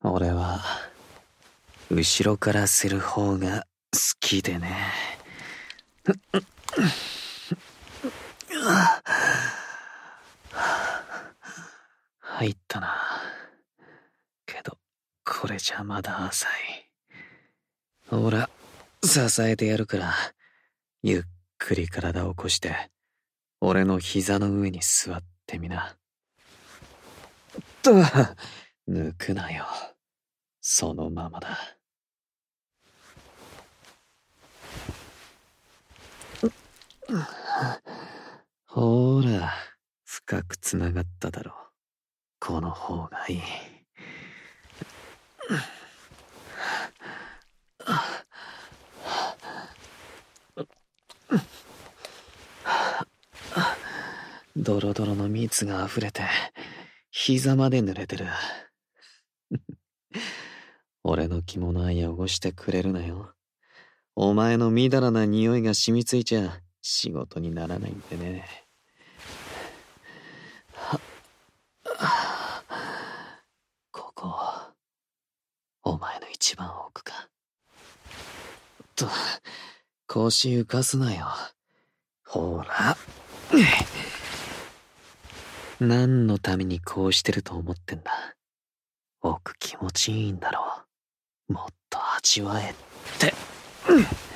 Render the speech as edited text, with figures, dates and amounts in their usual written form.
俺は後ろからする方が好きでね。入ったな。けどこれじゃまだ浅い。ほら、支えてやるから、ゆっくり体を起こして俺の膝の上に座ってみな。抜くなよ。そのままだ。ほーら、深くつながっただろう。この方がいい。ドロドロの蜜が溢れて膝まで濡れてる。俺の着物は汚してくれるなよ。お前のみだらな匂いが染みついちゃ仕事にならないんでね。ここ、お前の一番奥か。腰浮かすなよ。ほら。何のためにこうしてると思ってんだ。奥気持ちいいんだろう。もっと味わえって。